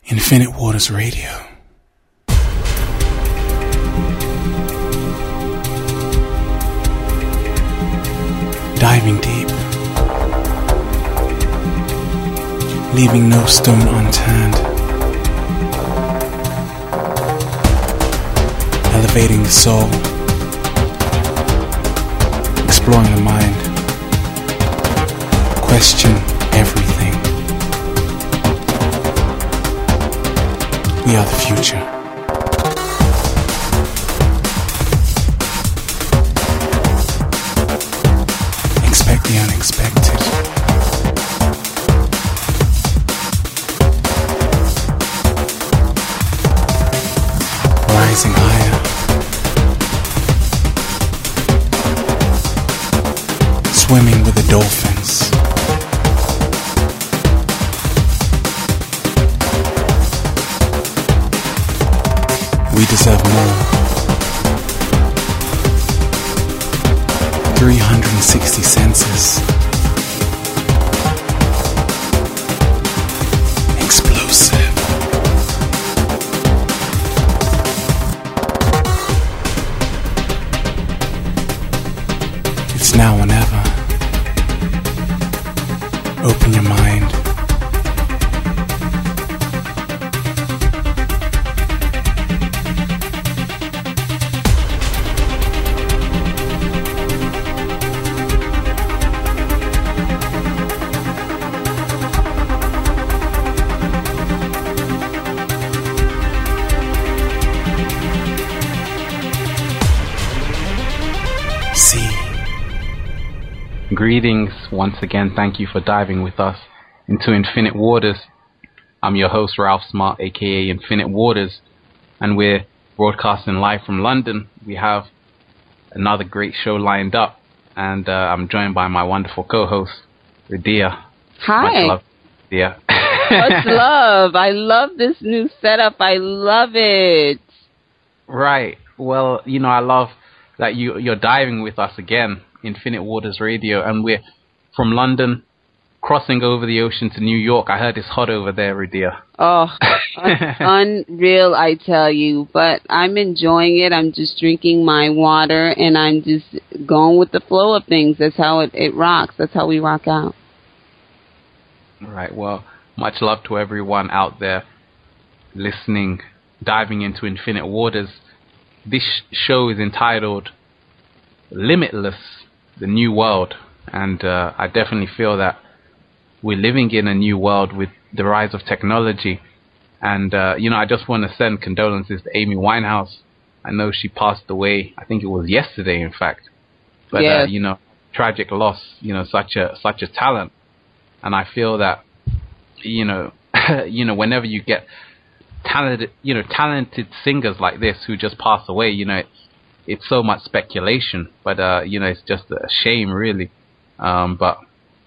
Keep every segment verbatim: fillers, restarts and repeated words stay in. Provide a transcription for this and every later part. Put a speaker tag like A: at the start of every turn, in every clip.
A: Infinite Waters Radio. Diving deep, leaving no stone unturned, elevating the soul, exploring the mind, question everything. We are the future. Expect the unexpected. Rising higher. Swimming with the dolphins. We deserve more. three hundred sixty senses. Explosive. It's now or never. Open your mind.
B: Greetings once again. Thank you for diving with us into Infinite Waters. I'm your host, Ralph Smart, aka Infinite Waters, and we're broadcasting live from London. We have another great show lined up, and uh, I'm joined by my wonderful co-host, Radia.
C: Hi.
B: Much love, Radia.
C: Much love. I love this new setup. I love it.
B: Right. Well, you know, I love that you, you're diving with us again. Infinite Waters Radio, and we're from London crossing over the ocean to New York. I heard it's hot over there, Radia.
C: Oh, un- unreal, I tell you. But I'm enjoying it. I'm just drinking my water, and I'm just going with the flow of things. That's how it, it rocks. That's how we rock out.
B: Right. Well, much love to everyone out there listening, diving into Infinite Waters. This sh- show is entitled Limitless, the New World, and uh, I definitely feel that we're living in a new world with the rise of technology. And uh, you know, I just want to send condolences to Amy Winehouse. I know she passed away. I think it was yesterday, in fact. But
C: yes.
B: uh, you know, tragic loss. You know, such a such a talent. And I feel that you know, you know, whenever you get talented, you know, talented singers like this who just pass away, you know, it's it's so much speculation, but uh, you know, it's just a shame, really. Um, but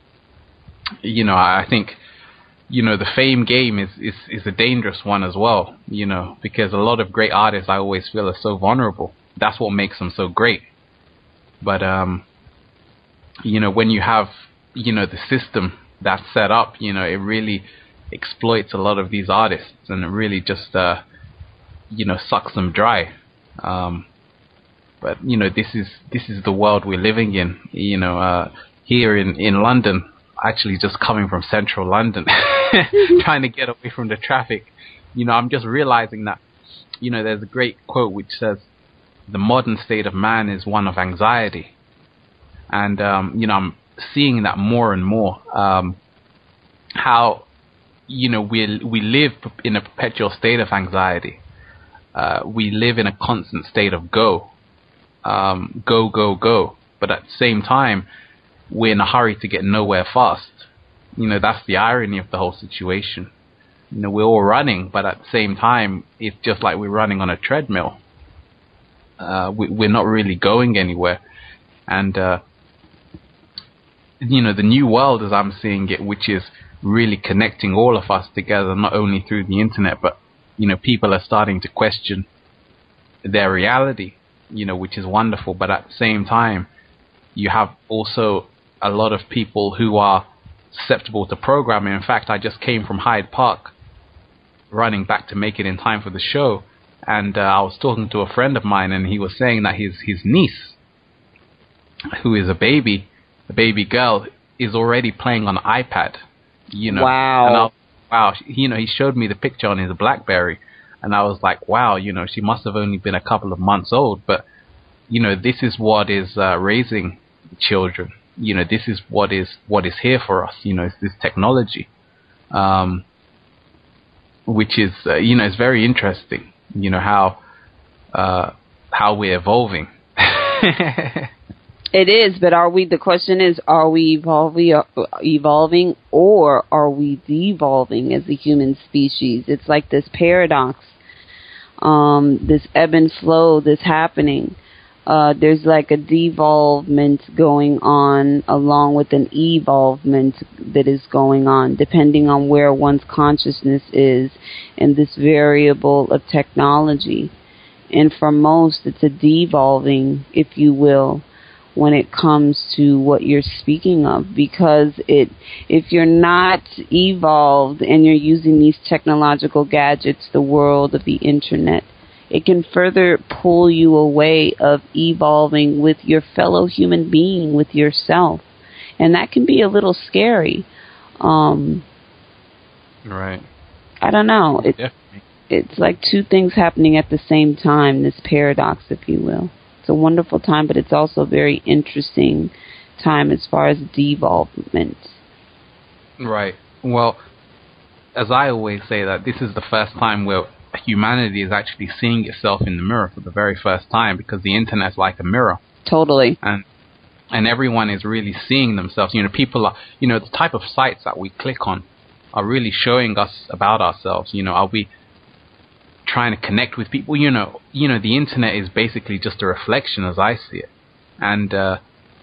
B: you know, I think you know the fame game is, is is a dangerous one as well. You know, because a lot of great artists, I always feel, are so vulnerable. That's what makes them so great. But um, you know, when you have you know the system that's set up, you know, it really exploits a lot of these artists, and it really just uh, you know sucks them dry. Um, But you know, this is this is the world we're living in. You know, uh, here in, in London, actually just coming from central London, trying to get away from the traffic. You know, I'm just realizing that, you know, there's a great quote which says, "The modern state of man is one of anxiety," and um, you know, I'm seeing that more and more. Um, how, you know, we we live in a perpetual state of anxiety. Uh, we live in a constant state of go. Um, go, go, go. But at the same time, we're in a hurry to get nowhere fast. You know, that's the irony of the whole situation. You know, we're all running, but at the same time, it's just like we're running on a treadmill. Uh, we, we're not really going anywhere. And, uh, you know, the new world, as I'm seeing it, which is really connecting all of us together, not only through the internet, but, you know, people are starting to question their reality. You know, which is wonderful, but at the same time, you have also a lot of people who are susceptible to programming. In fact, I just came from Hyde Park, running back to make it in time for the show, and uh, I was talking to a friend of mine, and he was saying that his his niece, who is a baby, a baby girl, is already playing on an iPad. You know,
C: wow,
B: and I, wow, you know, he showed me the picture on his BlackBerry, and I was like, wow, you know, she must have only been a couple of months old, but you know, this is what is uh, raising children. You know, this is what is what is here for us. You know, it's this technology, um, which is uh, you know, it's very interesting. You know how uh, how we're evolving.
C: It is, but are we? The question is, are we evolving, evolving, or are we devolving as a human species? It's like this paradox, um, this ebb and flow that's happening. Uh, there's like a devolvement going on along with an evolvement that is going on, depending on where one's consciousness is in this variable of technology. And for most, it's a devolving, if you will, when it comes to what you're speaking of, because it, if you're not evolved and you're using these technological gadgets, the world of the internet, it can further pull you away of evolving with your fellow human being, with yourself. And that can be a little scary. Um,
B: right.
C: I don't know. It,
B: Definitely.
C: It's like two things happening at the same time, this paradox, if you will. It's a wonderful time, but it's also a very interesting time as far as devolvement.
B: Right. Well, as I always say, that this is the first time where humanity is actually seeing itself in the mirror for the very first time, because the internet's like a mirror.
C: Totally.
B: And and everyone is really seeing themselves. You know, people are, you know, the type of sites that we click on are really showing us about ourselves. You know, are we trying to connect with people? You know, you know, the internet is basically just a reflection, as I see it. And uh,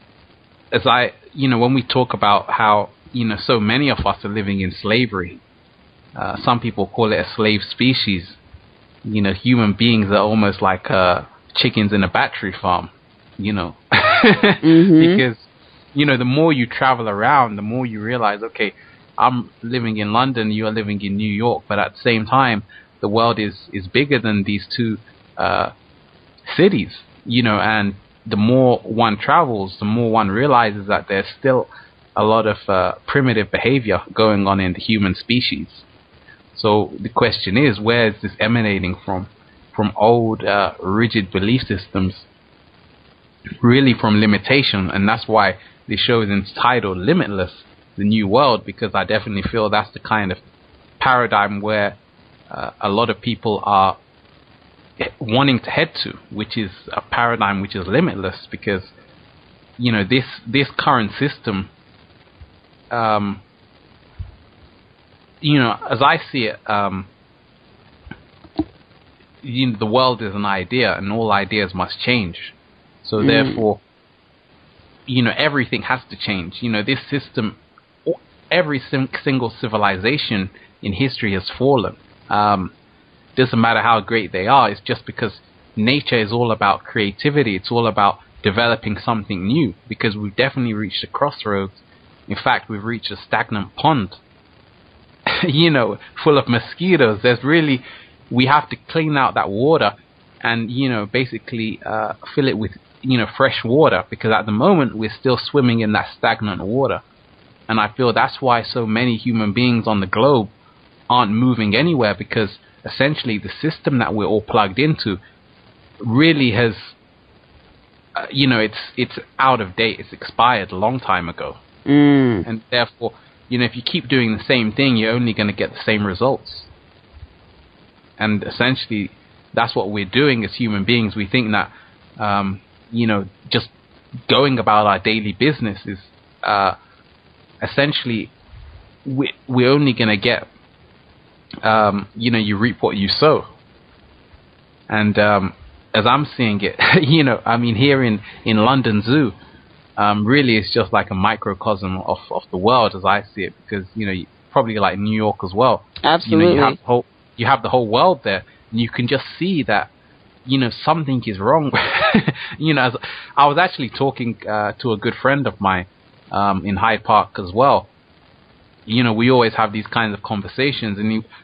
B: as I, you know, when we talk about how, you know, so many of us are living in slavery, uh, some people call it a slave species. You know, human beings are almost like uh, chickens in a battery farm, you know,
C: mm-hmm.
B: because, you know, the more you travel around, the more you realize, okay, I'm living in London, you are living in New York, but at the same time, the world is, is bigger than these two uh, cities, you know, and the more one travels, the more one realizes that there's still a lot of uh, primitive behavior going on in the human species. So the question is, where is this emanating from? From old, uh, rigid belief systems, really from limitation. And that's why the show is entitled Limitless, the New World, because I definitely feel that's the kind of paradigm where uh, a lot of people are wanting to head to, which is a paradigm which is limitless, because, you know, this, this current system, um, you know, as I see it, um, you know, the world is an idea, and all ideas must change. So mm. therefore, you know, everything has to change. You know, this system, every sim- single civilization in history has fallen. Um, doesn't matter how great they are. It's just because nature is all about creativity. It's all about developing something new, because we've definitely reached a crossroads. In fact, we've reached a stagnant pond, you know, full of mosquitoes. There's really, we have to clean out that water and, you know, basically uh, fill it with, you know, fresh water, because at the moment we're still swimming in that stagnant water. And I feel that's why so many human beings on the globe aren't moving anywhere, because essentially the system that we're all plugged into really has, uh, you know, it's it's out of date. It's expired a long time ago.
C: Mm.
B: And therefore, you know, if you keep doing the same thing, you're only going to get the same results. And essentially, that's what we're doing as human beings. We think that, um, you know, just going about our daily business is uh, essentially, we, we're only going to get, um, you know, you reap what you sow. And um, as I'm seeing it, you know, I mean, here in, in London Zoo, Um, really, it's just like a microcosm of, of the world, as I see it, because, you know, you, probably like New York as well.
C: Absolutely.
B: You know, you have the whole, you have the whole world there, and you can just see that, you know, something is wrong. You know, as I was actually talking uh, to a good friend of mine um, in Hyde Park as well. You know, we always have these kinds of conversations, and he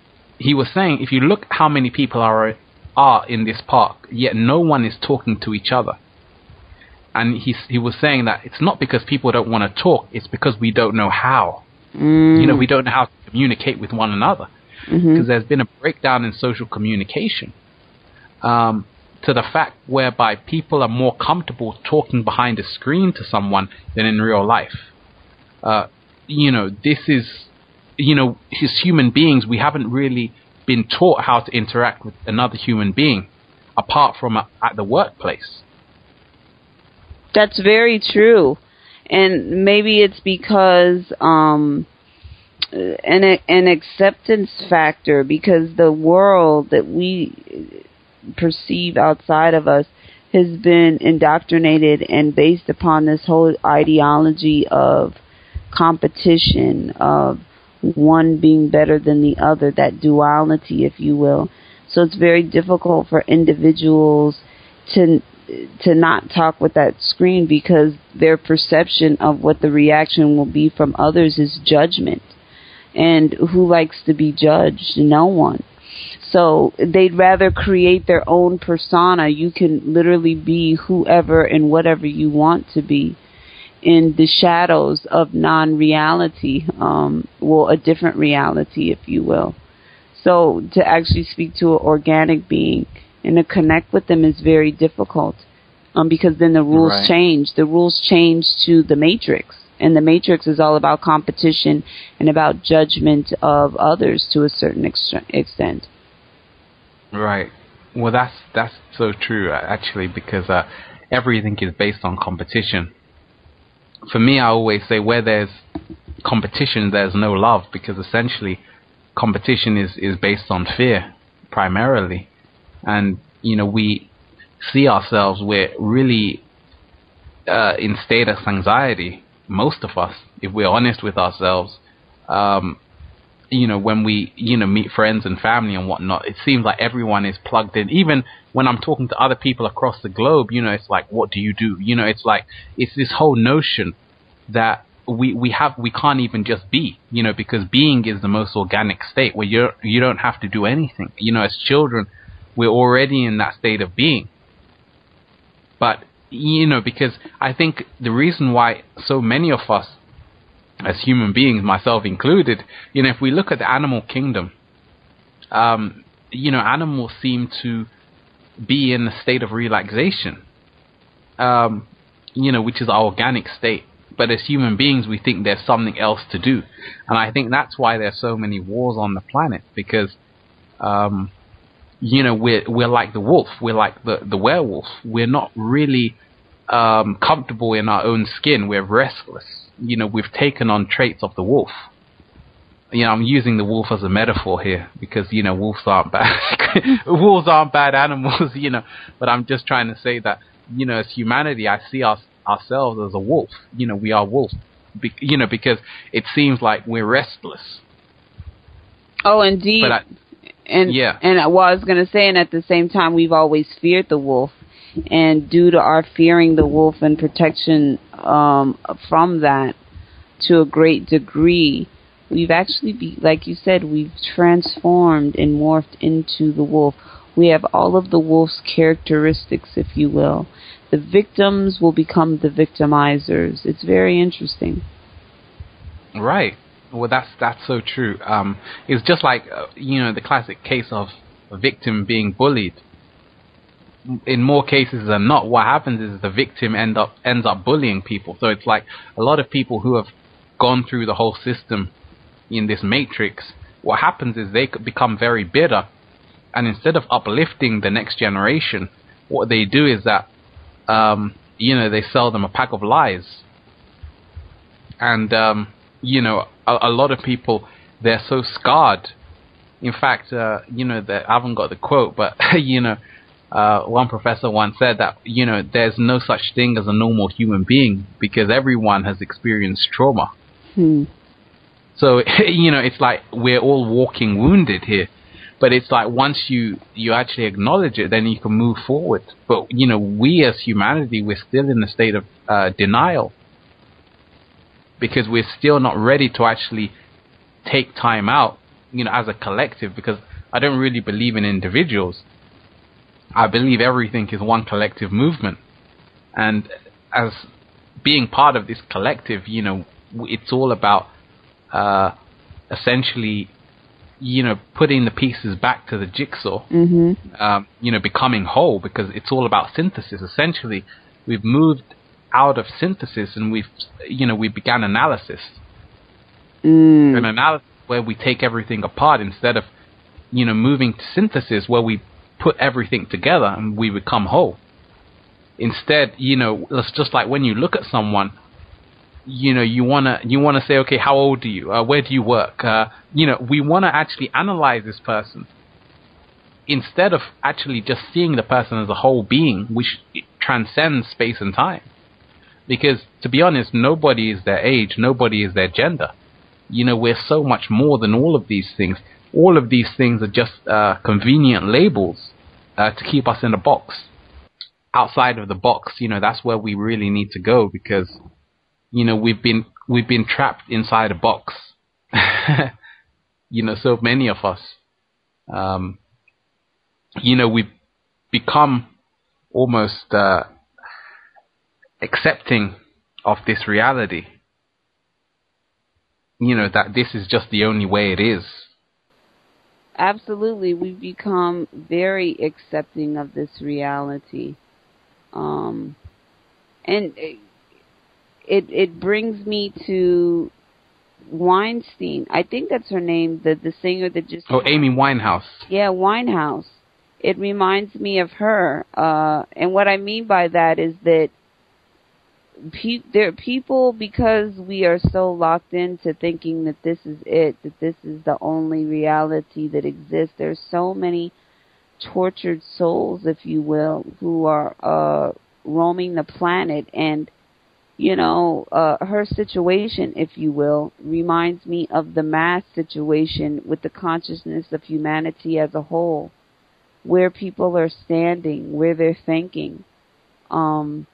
B: he was saying, if you look how many people are are in this park, yet no one is talking to each other. And he he was saying that it's not because people don't want to talk; it's because we don't know how.
C: Mm.
B: You know, we don't know how to communicate with one another, because
C: Mm-hmm.
B: there's been a breakdown in social communication, um, to the fact whereby people are more comfortable talking behind a screen to someone than in real life. Uh, you know, this is, you know, as human beings, we haven't really been taught how to interact with another human being, apart from a, at the workplace.
C: That's very true. And maybe it's because um, an an acceptance factor, because the world that we perceive outside of us has been indoctrinated and based upon this whole ideology of competition, of one being better than the other, that duality, if you will. So it's very difficult for individuals to to not talk with that screen, because their perception of what the reaction will be from others is judgment. And who likes to be judged? No one. So they'd rather create their own persona. You can literally be whoever and whatever you want to be in the shadows of non-reality, um, well, a different reality, if you will. So to actually speak to an organic being and to connect with them is very difficult, um, because then the rules
B: Right.
C: change. The rules change to the Matrix, and the Matrix is all about competition and about judgment of others to a certain ex- extent.
B: Right. Well, that's that's so true, actually, because uh, everything is based on competition. For me, I always say where there's competition, there's no love, because essentially competition is, is based on fear primarily. And, you know, we see ourselves, we're really uh, in state of anxiety, most of us, if we're honest with ourselves. Um, you know, when we, you know, meet friends and family and whatnot, it seems like everyone is plugged in. Even when I'm talking to other people across the globe, you know, it's like, what do you do? You know, it's like, it's this whole notion that we, we have, we can't even just be, you know, because being is the most organic state where you're, you don't have to do anything. You know, as children, we're already in that state of being. But, you know, because I think the reason why so many of us as human beings, myself included, you know, if we look at the animal kingdom, um, you know, animals seem to be in a state of relaxation, um, you know, which is our organic state. But as human beings, we think there's something else to do. And I think that's why there's so many wars on the planet, because, um, you know, we're, we're like the wolf. We're like the, the werewolf. We're not really um, comfortable in our own skin. We're restless. You know, we've taken on traits of the wolf. You know, I'm using the wolf as a metaphor here because, you know, wolves aren't bad. Wolves aren't bad animals, you know. But I'm just trying to say that, you know, as humanity, I see us, ourselves as a wolf. You know, we are wolves. Be- you know, because it seems like we're restless.
C: Oh, indeed.
B: But I,
C: and
B: yeah.
C: and what I was going to say, and at the same time, we've always feared the wolf. And due to our fearing the wolf and protection um, from that to a great degree, we've actually, be, like you said, we've transformed and morphed into the wolf. We have all of the wolf's characteristics, if you will. The victims will become the victimizers. It's very interesting.
B: Right. Well, that's that's so true. Um, it's just like, uh, you know, the classic case of a victim being bullied. In more cases than not, what happens is the victim end up ends up bullying people. So it's like a lot of people who have gone through the whole system in this matrix, what happens is they could become very bitter, and instead of uplifting the next generation, what they do is that um, you know, they sell them a pack of lies. And um, you know, a, a lot of people, they're so scarred. In fact, uh, you know, that I haven't got the quote, but you know, Uh, one professor once said that, you know, there's no such thing as a normal human being because everyone has experienced trauma.
C: Hmm.
B: So, you know, it's like we're all walking wounded here. But it's like once you, you actually acknowledge it, then you can move forward. But, you know, we as humanity, we're still in a state of uh, denial because we're still not ready to actually take time out, you know, as a collective, because I don't really believe in individuals. I believe everything is one collective movement. And as being part of this collective, you know, it's all about uh, essentially, you know, putting the pieces back to the jigsaw,
C: mm-hmm.
B: um, you know, becoming whole, because it's all about synthesis. Essentially, we've moved out of synthesis and we've, you know, we began analysis.
C: Mm.
B: An analysis where we take everything apart instead of, you know, moving to synthesis where we put everything together and we become whole. Instead, you know, it's just like when you look at someone, you know, you wanna you wanna say, okay, how old are you? Uh, where do you work? Uh, you know, we wanna actually analyze this person instead of actually just seeing the person as a whole being, which transcends space and time. Because to be honest, nobody is their age, nobody is their gender. You know, we're so much more than all of these things. All of these things are just uh, convenient labels uh, to keep us in a box. Outside of the box, you know, that's where we really need to go, because, you know, we've been we've been trapped inside a box. You know, so many of us. Um, you know, we've become almost uh, accepting of this reality. You know, that this is just the only way it is.
C: Absolutely. We've become very accepting of this reality. Um, and it, it it brings me to Weinstein. I think that's her name, the, the singer that just...
B: Oh, Amy Winehouse.
C: Yeah, Winehouse. It reminds me of her. Uh, and what I mean by that is that Pe- there are people, because we are so locked into thinking that this is it, that this is the only reality that exists. There's so many tortured souls, if you will, who are uh, roaming the planet. And, you know, uh, her situation, if you will, reminds me of the mass situation with the consciousness of humanity as a whole, where people are standing, where they're thinking. Um...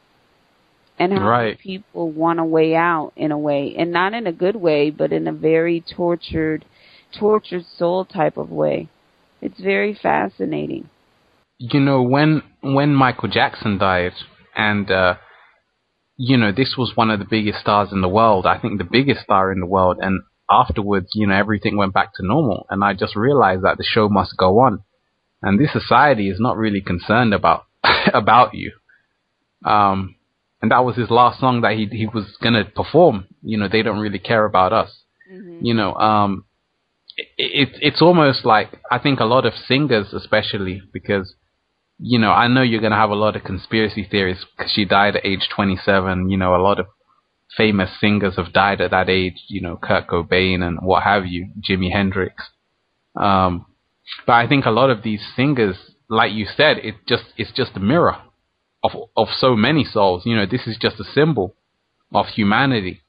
C: And how
B: right.
C: people want a way out, in a way, and not in a good way, but in a very tortured, tortured soul type of way. It's very fascinating.
B: You know, when when Michael Jackson died, and uh, you know, this was one of the biggest stars in the world. I think the biggest star in the world. And afterwards, you know, everything went back to normal, and I just realized that the show must go on, and this society is not really concerned about about you. Um. And that was his last song that he he was gonna perform. You know, they don't really care about us. Mm-hmm. You know, um, it, it it's almost like, I think a lot of singers, especially, because, you know, I know you're gonna have a lot of conspiracy theories because she died at age twenty-seven. You know, a lot of famous singers have died at that age. You know, Kurt Cobain and what have you, Jimi Hendrix. Um, but I think a lot of these singers, like you said, it just it's just a mirror of of so many souls. You know, this is just a symbol of humanity.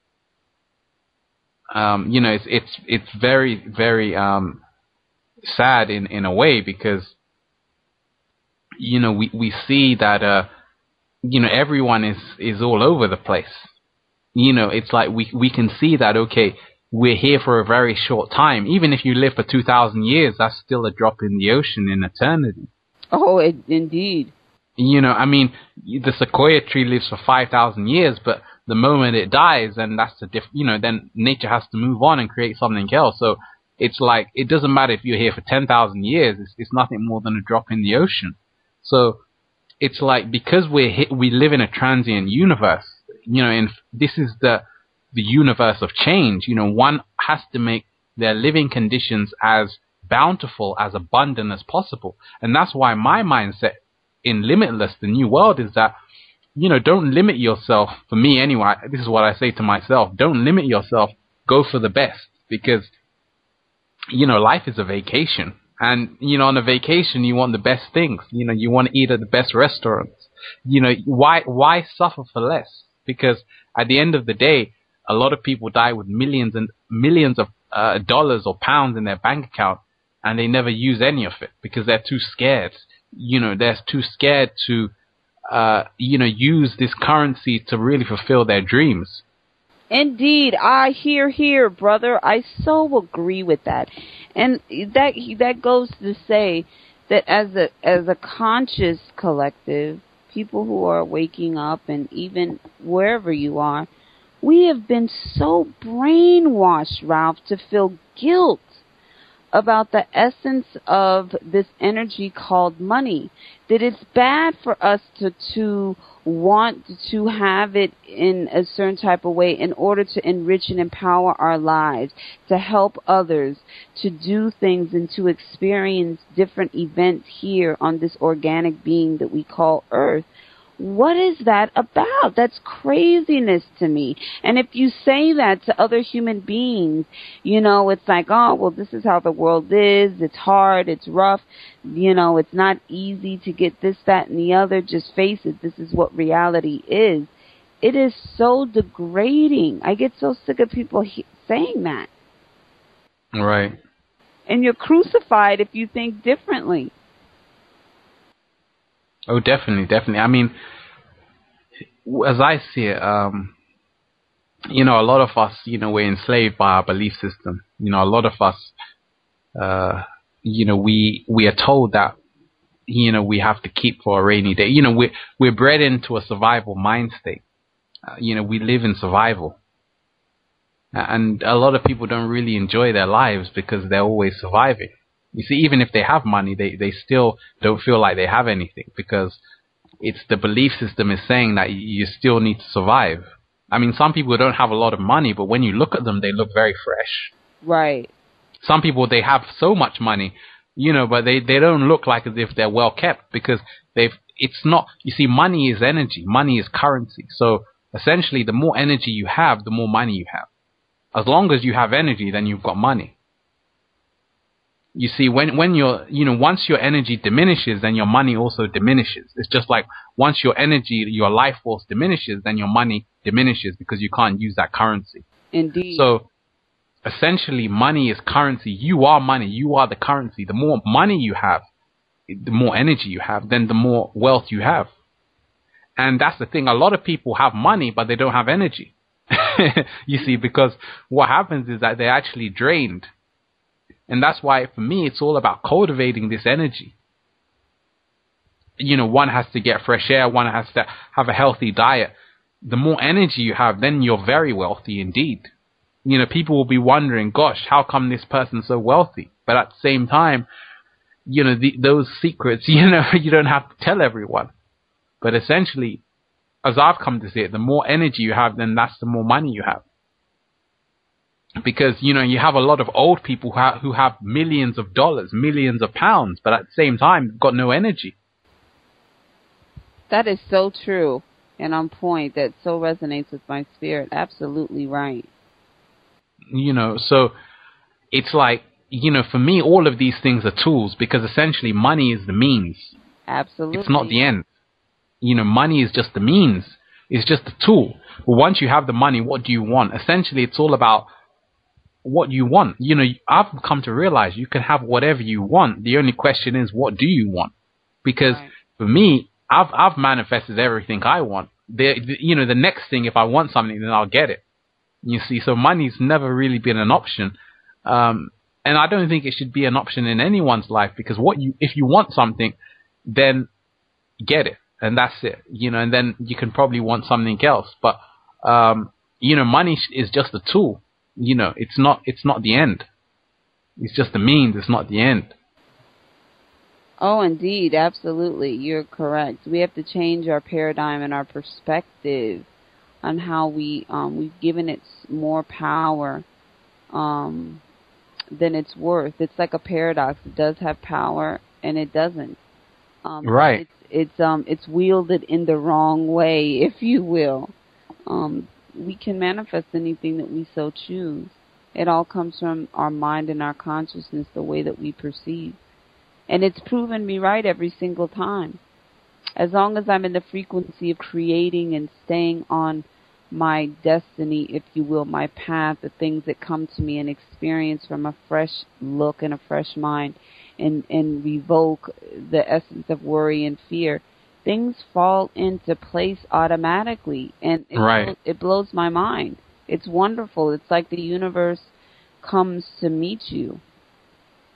B: Um, you know, it's it's it's very very um, sad in, in a way, because, you know, we, we see that uh, you know, everyone is, is all over the place. You know, it's like we we can see that, okay, we're here for a very short time. Even if you live for two thousand years, that's still a drop in the ocean in eternity.
C: Oh, it, indeed.
B: You know, I mean, the sequoia tree lives for five thousand years, but the moment it dies, then that's the diff- you know, then nature has to move on and create something else. So it's like, it doesn't matter if you're here for ten thousand years, it's, it's nothing more than a drop in the ocean. So it's like, because we're hit, we live in a transient universe, you know, and this is the, the universe of change. You know, one has to make their living conditions as bountiful, as abundant as possible. And that's why my mindset in Limitless, the new world, is that, you know, don't limit yourself. For me anyway, this is what I say to myself: don't limit yourself, go for the best. Because, you know, life is a vacation, and, you know, on a vacation you want the best things. You know, you want to eat at the best restaurants. You know, why why suffer for less? Because at the end of the day, a lot of people die with millions and millions of uh, dollars or pounds in their bank account, and they never use any of it because they're too scared. You know, they're too scared to, uh, you know, use this currency to really fulfill their dreams.
C: Indeed. I hear, hear, brother. I so agree with that. And that that goes to say that as a as a conscious collective, people who are waking up, and even wherever you are, we have been so brainwashed, Ralph, to feel guilt about the essence of this energy called money, that it's bad for us to to want to have it in a certain type of way in order to enrich and empower our lives, to help others, to do things and to experience different events here on this organic being that we call Earth. What is that about? That's craziness to me. And if you say that to other human beings, you know, it's like, oh, well, this is how the world is. It's hard. It's rough. You know, it's not easy to get this, that, and the other. Just face it. This is what reality is. It is so degrading. I get so sick of people he- saying that.
B: Right.
C: And you're crucified if you think differently.
B: Oh, definitely, definitely. I mean, as I see it, um, you know, a lot of us, you know, we're enslaved by our belief system. You know, a lot of us, uh, you know, we we are told that, you know, we have to keep for a rainy day. You know, we're, we're bred into a survival mind state. Uh, you know, we live in survival. And a lot of people don't really enjoy their lives because they're always surviving. You see, even if they have money, they, they still don't feel like they have anything because it's the belief system is saying that you still need to survive. I mean, some people don't have a lot of money, but when you look at them, they look very fresh.
C: Right.
B: Some people, they have so much money, you know, but they, they don't look like as if they're well kept because they've, it's not, you see, money is energy. Money is currency. So essentially, the more energy you have, the more money you have. As long as you have energy, then you've got money. You see, when, when you're, you know, once your energy diminishes, then your money also diminishes. It's just like once your energy, your life force diminishes, then your money diminishes because you can't use that currency.
C: Indeed.
B: So essentially, money is currency. You are money. You are the currency. The more money you have, the more energy you have, then the more wealth you have. And that's the thing. A lot of people have money, but they don't have energy. You see, because what happens is that they're actually drained. And that's why, for me, it's all about cultivating this energy. You know, one has to get fresh air. One has to have a healthy diet. The more energy you have, then you're very wealthy indeed. You know, people will be wondering, gosh, how come this person's so wealthy? But at the same time, you know, the, those secrets, you know, you don't have to tell everyone. But essentially, as I've come to see it, the more energy you have, then that's the more money you have. Because, you know, you have a lot of old people who, ha- who have millions of dollars, millions of pounds, but at the same time, they've got no energy.
C: That is so true and on point. That so resonates with my spirit. Absolutely right.
B: You know, so it's like, you know, for me, all of these things are tools because essentially money is the means.
C: Absolutely.
B: It's not the end. You know, money is just the means. It's just a tool. But once you have the money, what do you want? Essentially, it's all about what you want. You know, I've come to realize you can have whatever you want. The only question is, what do you want? Because right. For me, I've I've manifested everything I want. The, the, you know, the next thing, if I want something, then I'll get it. You see, so money's never really been an option. Um, and I don't think it should be an option in anyone's life because what you, if you want something, then get it. And that's it. You know, and then you can probably want something else. But, um, you know, money is just a tool. You know, it's not, it's not the end. It's just the means. It's not the end.
C: Oh, indeed. Absolutely. You're correct. We have to change our paradigm and our perspective on how we, um, we've given it more power, um, than it's worth. It's like a paradox. It does have power and it doesn't. Um,
B: right.
C: It's, it's, um, it's wielded in the wrong way, if you will. Um, we can manifest anything that we so choose. It all comes from our mind and our consciousness, the way that we perceive. And it's proven me right every single time. As long as I'm in the frequency of creating and staying on my destiny, if you will, my path, the things that come to me and experience from a fresh look and a fresh mind and, and revoke the essence of worry and fear, things fall into place automatically, and it,
B: right.
C: blows, it blows my mind. It's wonderful. It's like the universe comes to meet you.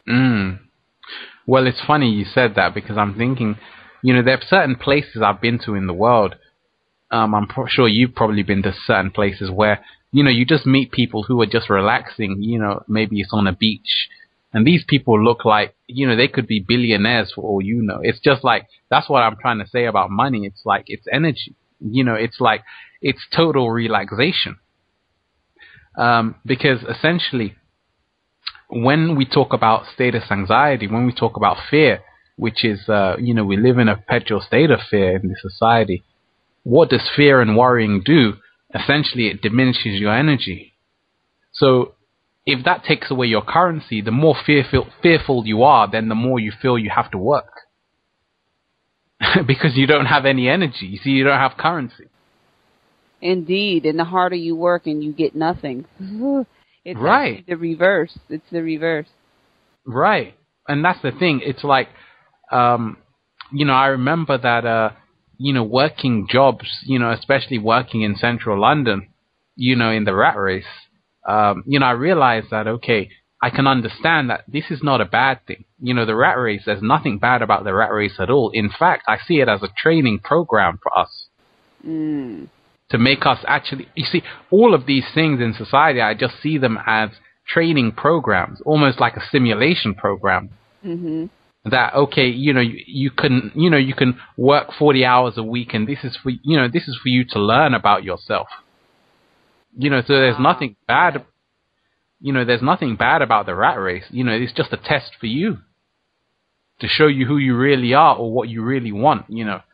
B: Mm. Well, it's funny you said that because I'm thinking, you know, there are certain places I've been to in the world. Um, I'm pro- sure you've probably been to certain places where, you know, you just meet people who are just relaxing, you know, maybe it's on a beach. And these people look like, you know, they could be billionaires for all you know. It's just like, that's what I'm trying to say about money. It's like, it's energy. You know, it's like, it's total relaxation. Um, because essentially, when we talk about status anxiety, when we talk about fear, which is, uh, you know, we live in a perpetual state of fear in this society, what does fear and worrying do? Essentially, it diminishes your energy. So if that takes away your currency, the more fearful, fearful you are, then the more you feel you have to work. Because you don't have any energy. You see, you don't have currency.
C: Indeed, and the harder you work and you get nothing. It's
B: right.
C: the reverse. It's the reverse.
B: Right. And that's the thing. It's like, um, you know, I remember that, uh, you know, working jobs, you know, especially working in central London, you know, in the rat race, um, you know, I realized that, okay, I can understand that this is not a bad thing. You know, the rat race, there's nothing bad about the rat race at all. In fact, I see it as a training program for us.
C: Mm. To
B: make us actually, you see, all of these things in society, I just see them as training programs, almost like a simulation program.
C: Mm-hmm.
B: That, okay, you know, you, you can, you know, you can work forty hours a week, and this is for, you know, this is for you to learn about yourself. You know, so there's
C: wow.
B: nothing bad, you know, there's nothing bad about the rat race. You know, it's just a test for you to show you who you really are or what you really want, you know.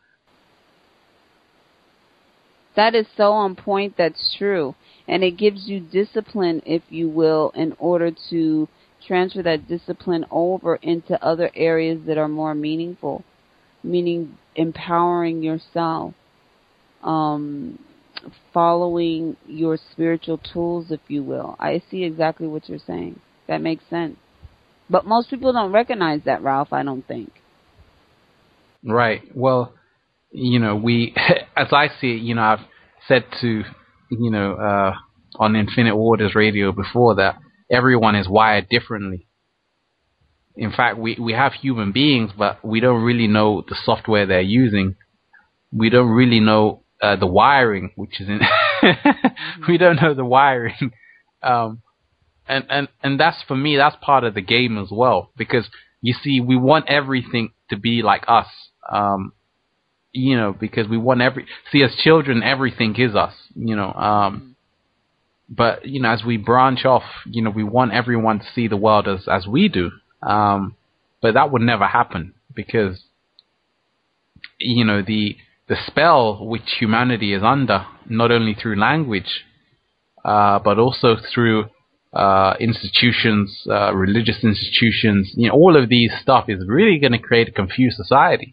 C: That is so on point. That's true. And it gives you discipline, if you will, in order to transfer that discipline over into other areas that are more meaningful, meaning empowering yourself, um, following your spiritual tools, if you will. I see exactly what you're saying. That makes sense. But most people don't recognize that, Ralph, I don't think.
B: Right. Well, you know, we, as I see it, you know, I've said to, you know, uh, on Infinite Waters Radio before that everyone is wired differently. In fact, we, we have human beings, but we don't really know the software they're using. We don't really know uh, the wiring, which is in, we don't know the wiring. Um, and, and, and that's, for me, that's part of the game as well, because you see, we want everything to be like us. Um, You know, because we want every, see, as children, everything is us, you know, um, but, you know, as we branch off, you know, we want everyone to see the world as, as we do, um, but that would never happen because, you know, the, the spell which humanity is under, not only through language, uh, but also through, uh, institutions, uh, religious institutions, you know, all of these stuff is really going to create a confused society.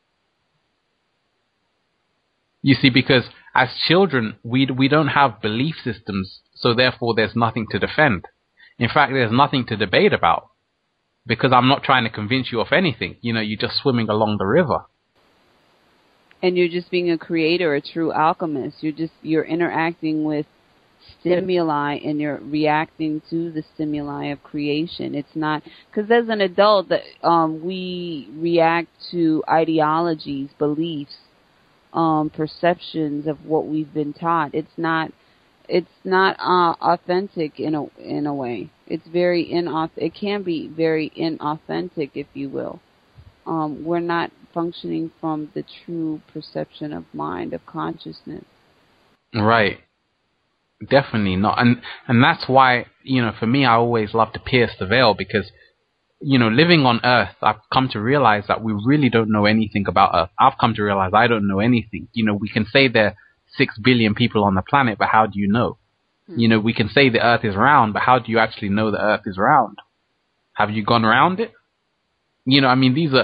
B: You see, because as children, we we don't have belief systems, so therefore there's nothing to defend. In fact, there's nothing to debate about, because I'm not trying to convince you of anything. You know, you're just swimming along the river.
C: And you're just being a creator, a true alchemist. You're just, you're interacting with stimuli and you're reacting to the stimuli of creation. It's not, because as an adult, that um, we react to ideologies, beliefs, Um, perceptions of what we've been taught. It's not, it's not uh, authentic in a in a way. It's very inauth. It can be very inauthentic, if you will. Um, we're not functioning from the true perception of mind, of consciousness.
B: Right. Definitely not. And and that's why, you know, for me, I always love to pierce the veil, because, you know, living on Earth, I've come to realize that we really don't know anything about Earth. I've come to realize I don't know anything. You know, we can say there are six billion people on the planet, but how do you know? Hmm. You know, we can say the Earth is round, but how do you actually know the Earth is round? Have you gone around it? You know, I mean, these are...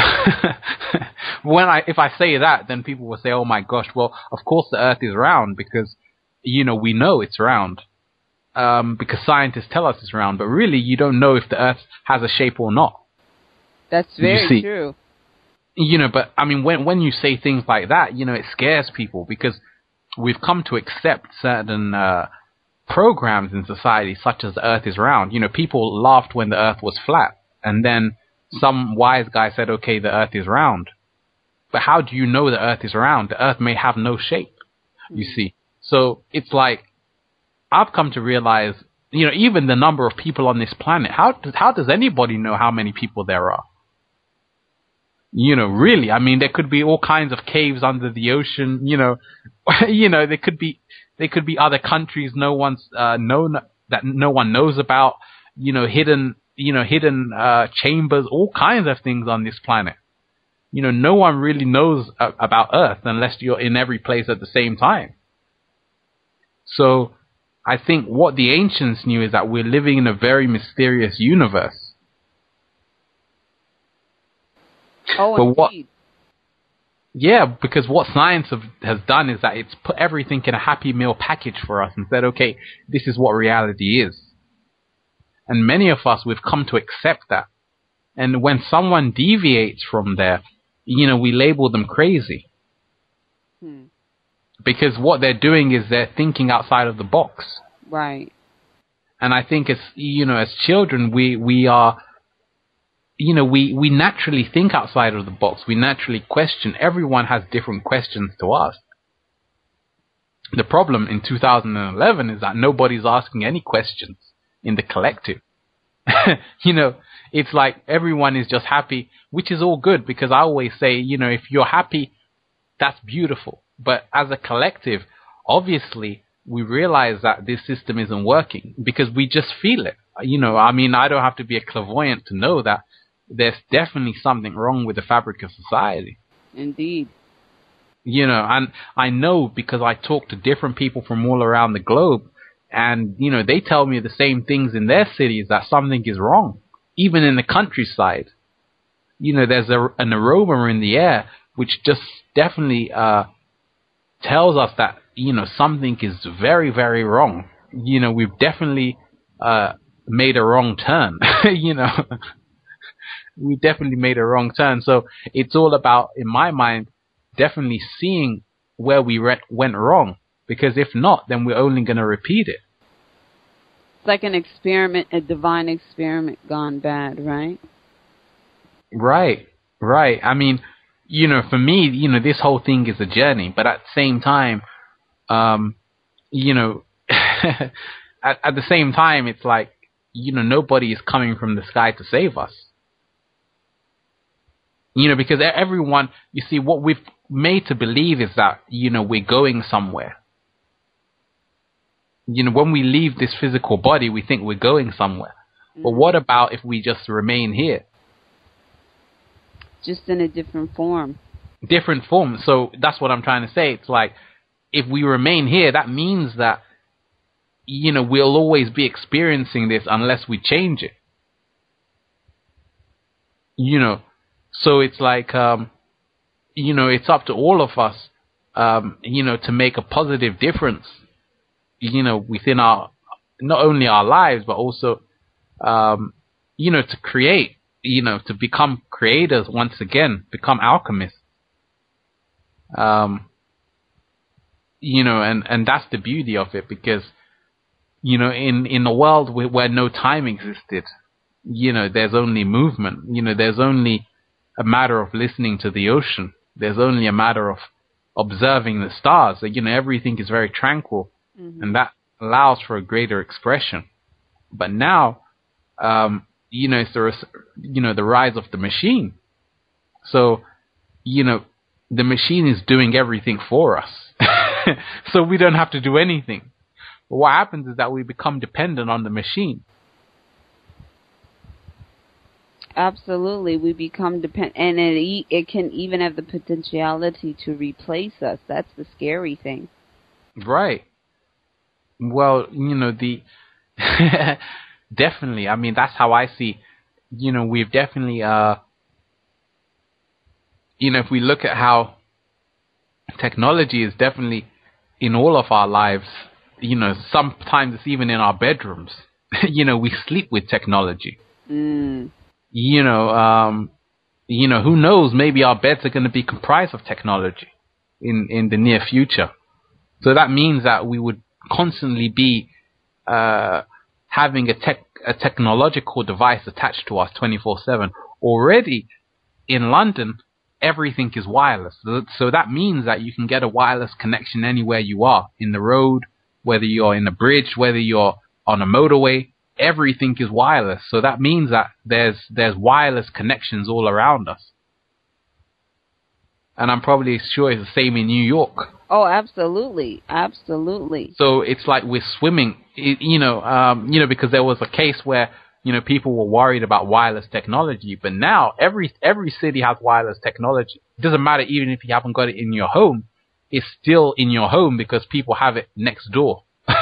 B: when I, if I say that, then people will say, oh my gosh, well, of course the Earth is round, because, you know, we know it's round. Um, because scientists tell us it's round, but really you don't know if the Earth has a shape or not.
C: That's very true.
B: You know, but I mean, when when you say things like that, you know, it scares people, because we've come to accept certain uh, programs in society, such as the Earth is round. You know, people laughed when the Earth was flat. and then some wise guy said, okay, the Earth is round. But how do you know the Earth is round? The Earth may have no shape, you mm. see. So it's like, I've come to realize, you know, even the number of people on this planet, how does, how does anybody know how many people there are? You know, really, I mean, there could be all kinds of caves under the ocean, you know, you know, there could be, there could be other countries no one's, uh, known, that no one knows about, you know, hidden, you know, hidden, uh, chambers, all kinds of things on this planet. You know, no one really knows uh, about Earth unless you're in every place at the same time. So, I think what the ancients knew is that we're living in a very mysterious universe.
C: Oh,
B: but
C: indeed.
B: What, yeah, because what science have, has done is that it's put everything in a Happy Meal package for us and said, okay, this is what reality is. And many of us, we've come to accept that. And when someone deviates from there, you know, we label them crazy. Hmm. Because what they're doing is they're thinking outside of the box.
C: Right.
B: And I think as, you know, as children, we, we are, you know, we, we naturally think outside of the box. We naturally question. Everyone has different questions to ask. The problem in two thousand eleven is that nobody's asking any questions in the collective. You know, it's like everyone is just happy, which is all good, because I always say, you know, if you're happy, that's beautiful. But as a collective, obviously, we realize that this system isn't working because we just feel it. You know, I mean, I don't have to be a clairvoyant to know that there's definitely something wrong with the fabric of society.
C: Indeed.
B: You know, and I know because I talk to different people from all around the globe, and, you know, they tell me the same things in their cities, that something is wrong. Even in the countryside, you know, there's a, an aroma in the air which just definitely uh, tells us that, you know, something is very, very wrong. You know, we've definitely uh, made a wrong turn. You know, we definitely made a wrong turn. So it's all about, in my mind, definitely seeing where we re- went wrong. Because if not, then we're only going to repeat it.
C: It's like an experiment, a divine experiment gone bad, right?
B: Right, right. I mean, you know, for me, you know, this whole thing is a journey. But at the same time, um, you know, at, at the same time, it's like, you know, nobody is coming from the sky to save us. You know, because everyone, you see, what we've made to believe is that, you know, we're going somewhere. You know, when we leave this physical body, we think we're going somewhere. Mm-hmm. But what about if we just remain here?
C: Just in a different form.
B: Different form. So that's what I'm trying to say. It's like, if we remain here, that means that, you know, we'll always be experiencing this unless we change it. You know, so it's like, um, you know, it's up to all of us, um, you know, to make a positive difference, you know, within our, not only our lives, but also, um, you know, to create, you know, to become creators once again, become alchemists. Um, you know, and, and that's the beauty of it, because, you know, in, in a world where, where no time existed, you know, there's only movement, you know, there's only a matter of listening to the ocean. There's only a matter of observing the stars. You know, everything is very tranquil, mm-hmm. and that allows for a greater expression. But now, um, you know, it's the, you know, the rise of the machine. So, you know, the machine is doing everything for us. So we don't have to do anything. But what happens is that we become dependent on the machine.
C: Absolutely, we become dependent, and it it can even have the potentiality to replace us. That's the scary thing.
B: Right. Well, you know, the definitely. I mean, that's how I see. You know, we've definitely, uh, you know, if we look at how technology is definitely in all of our lives. You know, sometimes it's even in our bedrooms. You know, we sleep with technology.
C: Mm.
B: You know, um, you know, who knows? Maybe our beds are going to be comprised of technology in, in the near future. So that means that we would constantly be uh, having a tech a technological device attached to us twenty-four seven. Already in London, everything is wireless. So that means that you can get a wireless connection anywhere you are, in the road, whether you're in a bridge, whether you're on a motorway, everything is wireless. So that means that there's there's wireless connections all around us. And I'm probably sure it's the same in New York.
C: Oh, absolutely, absolutely.
B: So it's like we're swimming, you know, um, you know, because there was a case where, you know, people were worried about wireless technology, but now every every city has wireless technology. It doesn't matter even if you haven't got it in your home, it's still in your home because people have it next door.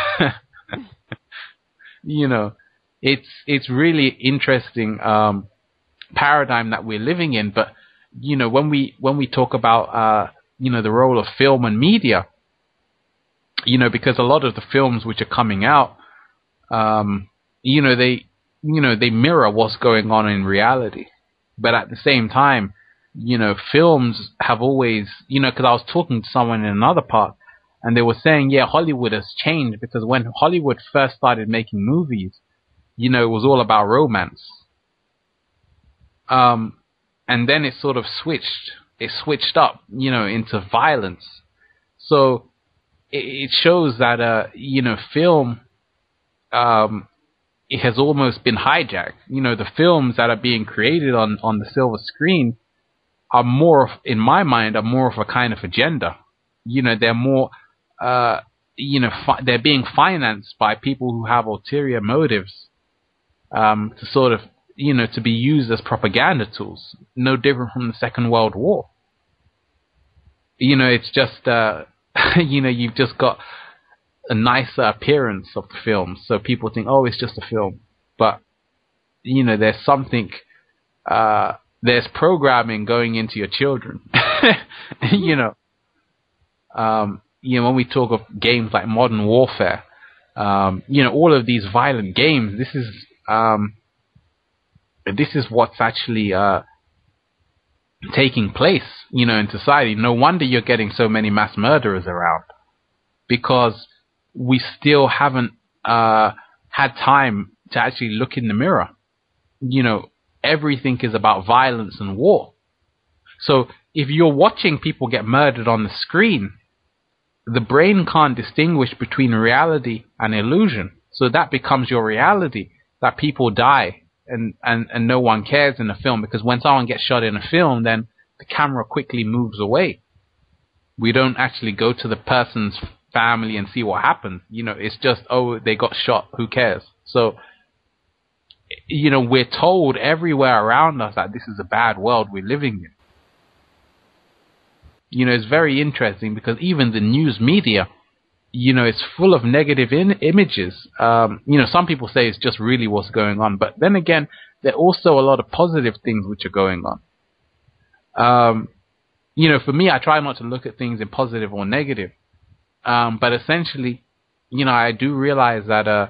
B: You know, it's it's really interesting um, paradigm that we're living in. But you know, when we when we talk about uh, you know, the role of film and media, you know, because a lot of the films which are coming out, um, you know, they you know they mirror what's going on in reality. But at the same time, you know, films have always, you know, because I was talking to someone in another part, and they were saying, yeah, Hollywood has changed, because when Hollywood first started making movies, you know, it was all about romance. Um, and then it sort of switched, it switched up, you know, into violence. So it, it shows that, uh, you know, film, um, it has almost been hijacked. You know, the films that are being created on, on the silver screen are more, of, in my mind, are more of a kind of agenda. You know, they're more, uh, you know, fi- they're being financed by people who have ulterior motives, um, to sort of, you know, to be used as propaganda tools. No different from the Second World War. You know, it's just, uh, you know, you've just got a nicer appearance of the film, so people think, oh, it's just a film. But, you know, there's something, uh, there's programming going into your children. You know, um, you know, when we talk of games like Modern Warfare, um, you know, all of these violent games, this is, um, this is what's actually, uh, taking place, you know, in society. No wonder you're getting so many mass murderers around, because we still haven't, uh, had time to actually look in the mirror. You know, everything is about violence and war. So if you're watching people get murdered on the screen, the brain can't distinguish between reality and illusion. So that becomes your reality, that people die and, and, and no one cares in a film, because when someone gets shot in a film, then the camera quickly moves away. We don't actually go to the person's family and see what happened. You know, it's just, oh, they got shot, who cares? So, you know, we're told everywhere around us that this is a bad world we're living in. You know, it's very interesting, because even the news media, you know, it's full of negative in- images. Um, you know, some people say it's just really what's going on. But then again, there are also a lot of positive things which are going on. Um, you know, for me, I try not to look at things in positive or negative. Um, but essentially, you know, I do realize that, uh,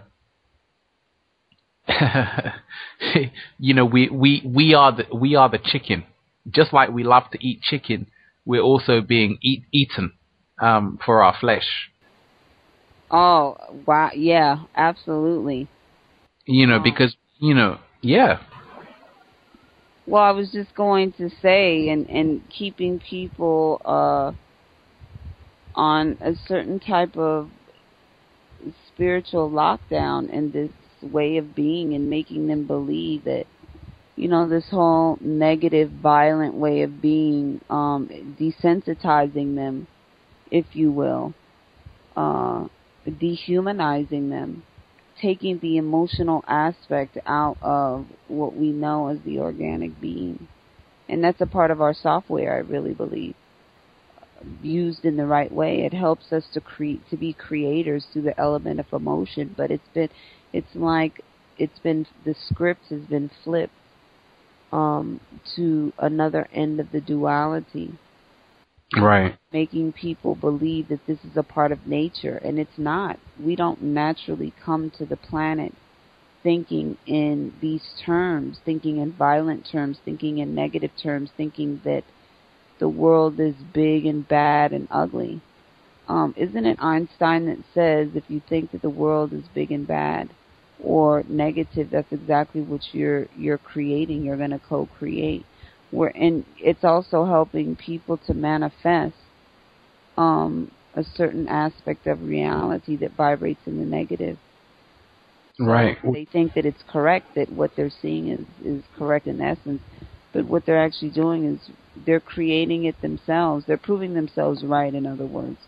B: you know, we, we, we are the, we are the chicken. Just like we love to eat chicken, we're also being eat, eaten, um, for our flesh.
C: Oh, wow. Yeah, absolutely.
B: You know, because, you know, yeah.
C: Well, I was just going to say, and, and keeping people, uh, on a certain type of spiritual lockdown and this way of being, and making them believe that, you know, this whole negative, violent way of being, um, desensitizing them, if you will, uh, dehumanizing them, taking the emotional aspect out of what we know as the organic being. And that's a part of our software, I really believe. Used in the right way, it helps us to create, to be creators through the element of emotion. But it's been, it's like, it's been, the script has been flipped um, to another end of the duality.
B: Right.
C: Making people believe that this is a part of nature, and it's not. We don't naturally come to the planet thinking in these terms, thinking in violent terms, thinking in negative terms, thinking that the world is big and bad and ugly. Um, isn't it Einstein that says, if you think that the world is big and bad, or negative, that's exactly what you're you're creating. You're going to co-create. We're and it's also helping people to manifest um, a certain aspect of reality that vibrates in the negative. So
B: right.
C: they think that it's correct, that what they're seeing is, is correct in essence, but what they're actually doing is they're creating it themselves. They're proving themselves right, in other words.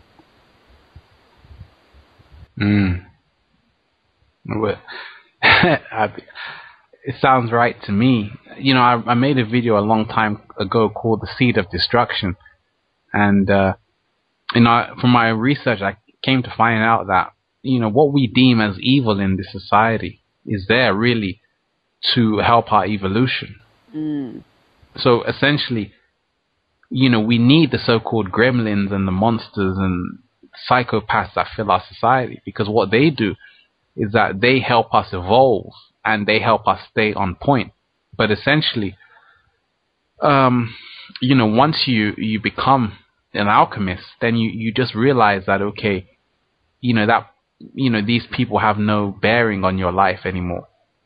B: Mm. Well, I, it sounds right to me. You know, I, I made a video a long time ago called "The Seed of Destruction," and uh, you know, from my research, I came to find out that you know what we deem as evil in this society is there really to help our evolution.
C: Mm.
B: So essentially, you know, we need the so-called gremlins and the monsters and psychopaths that fill our society, because what they do is that they help us evolve and they help us stay on point. But essentially, um, you know, once you, you become an alchemist, then you, you just realize that, okay, you know, that, you know, these people have no bearing on your life anymore.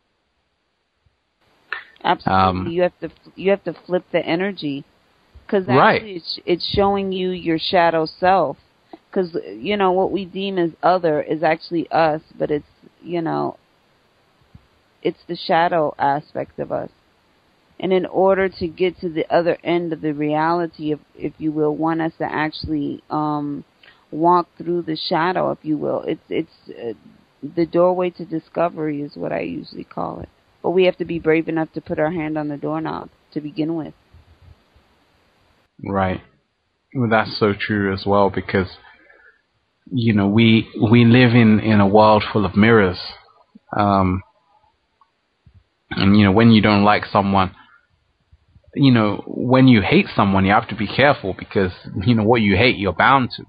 C: Absolutely.
B: Um,
C: you have to, you have to flip the energy, because
B: right.
C: actually it's, it's showing you your shadow self. Because, you know, what we deem as other is actually us, but it's, you know, it's the shadow aspect of us. And in order to get to the other end of the reality, if, if you will, one has to actually um, walk through the shadow, if you will. It's, it's uh, the doorway to discovery is what I usually call it. But we have to be brave enough to put our hand on the doorknob to begin with.
B: Right. Well, that's so true as well, because you know, we we live in, in a world full of mirrors. Um, and, you know, when you don't like someone, you know, when you hate someone, you have to be careful, because, you know, what you hate, you're bound to.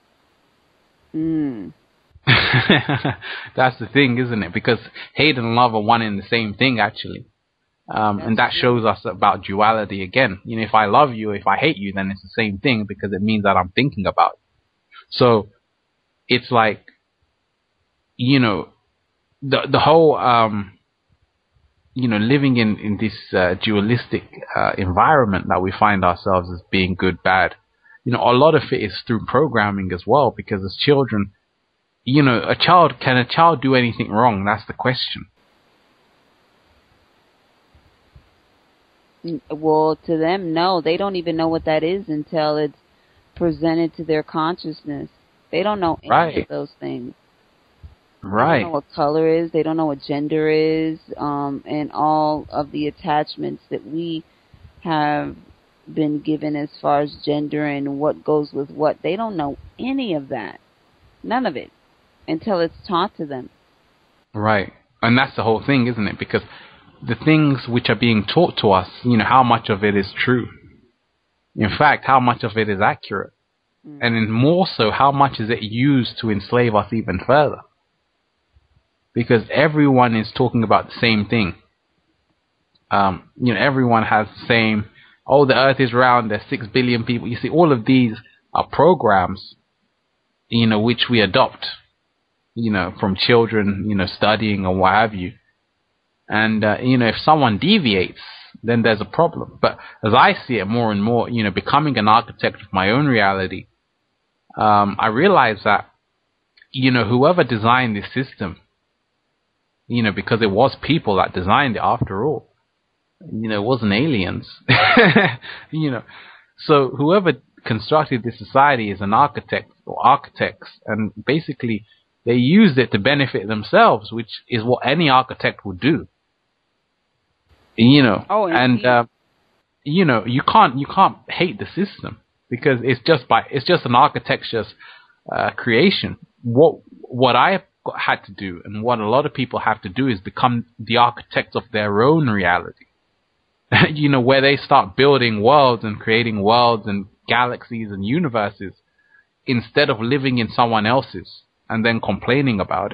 C: Mm.
B: That's the thing, isn't it? Because hate and love are one and the same thing, actually. Um, and that shows us about duality again. You know, if I love you, if I hate you, then it's the same thing, because it means that I'm thinking about it. So, it's like, you know, the the whole, um, you know, living in, in this uh, dualistic uh, environment that we find ourselves as being good, bad, you know, a lot of it is through programming as well, because as children, you know, a child, can a child do anything wrong? That's the question.
C: Well, to them, no. They don't even know what that is until it's presented to their consciousness. They don't know any
B: right.
C: of those things.
B: Right.
C: They don't know what color is. They don't know what gender is, um, and all of the attachments that we have been given as far as gender and what goes with what. They don't know any of that. None of it. Until it's taught to them.
B: Right. And that's the whole thing, isn't it? Because the things which are being taught to us, you know, how much of it is true? In fact, how much of it is accurate? Mm. And then more so, how much is it used to enslave us even further? Because everyone is talking about the same thing. Um, you know, everyone has the same, oh, the earth is round, there's six billion people. You see, all of these are programs, you know, which we adopt, you know, from children, you know, studying or what have you. And, uh, you know, if someone deviates, then there's a problem. But as I see it more and more, you know, becoming an architect of my own reality, um, I realize that, you know, whoever designed this system, you know, because it was people that designed it after all, you know, it wasn't aliens, you know. So whoever constructed this society is an architect or architects, and basically they used it to benefit themselves, which is what any architect would do. You know,
C: oh,
B: and uh, you know, you can't you can't hate the system, because it's just by it's just an architecture's uh, creation. What what I had to do, and what a lot of people have to do, is become the architects of their own reality. You know, where they start building worlds and creating worlds and galaxies and universes instead of living in someone else's and then complaining about it.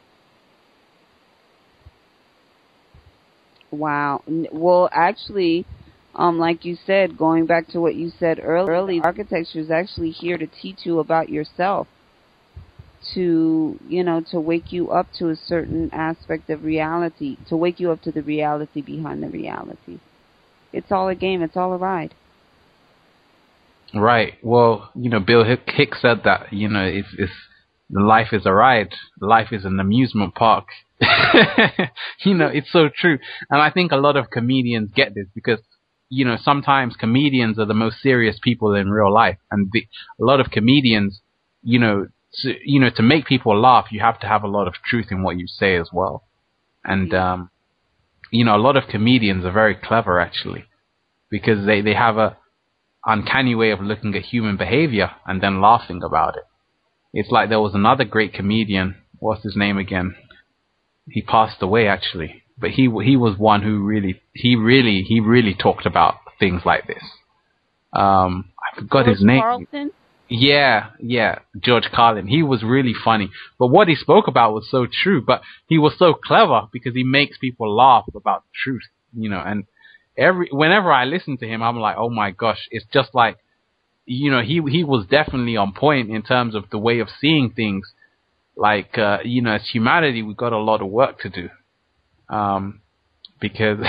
C: Wow. Well, actually, um, like you said, going back to what you said earlier, architecture is actually here to teach you about yourself. to, you know, to wake you up to a certain aspect of reality, to wake you up to the reality behind the reality. It's all a game. It's all a ride.
B: Right. Well, you know, Bill Hicks said that, you know, it's, it's life is a ride. Life is an amusement park. You know, it's so true. And I think a lot of comedians get this because, you know, sometimes comedians are the most serious people in real life. And the, a lot of comedians, you know, to, you know, to make people laugh, you have to have a lot of truth in what you say as well. And, um, you know, a lot of comedians are very clever, actually, because they, they have a uncanny way of looking at human behavior and then laughing about it. It's like there was another great comedian. What's his name again? He passed away, actually. But he he was one who really, he really, he really talked about things like this. Um, I forgot
C: George
B: his name.
C: Carlton?
B: Yeah, yeah, George Carlin. He was really funny. But what he spoke about was so true. But he was so clever because he makes people laugh about the truth, you know. And every whenever I listen to him, I'm like, oh my gosh, it's just like, you know, he he was definitely on point in terms of the way of seeing things. Like, uh, you know, as humanity, we've got a lot of work to do. Um, because,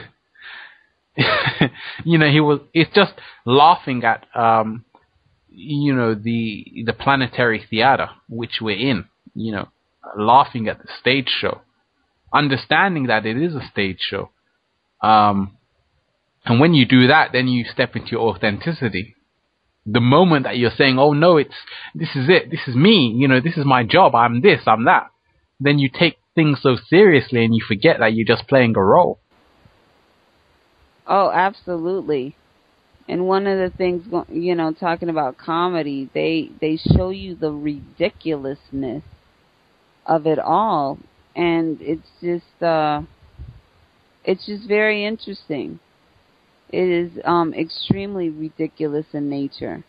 B: you know, he was, it's just laughing at, um, you know, the, the planetary theater, which we're in, you know, laughing at the stage show, understanding that it is a stage show. Um, and when you do that, then you step into your authenticity. The moment that you're saying, oh no, it's, this is it, this is me, you know, this is my job, I'm this, I'm that, then you take things so seriously and you forget that you're just playing a role.
C: Oh, absolutely. And one of the things, you know, talking about comedy, they they show you the ridiculousness of it all, and it's just uh, it's just very interesting. It is um, extremely ridiculous in nature.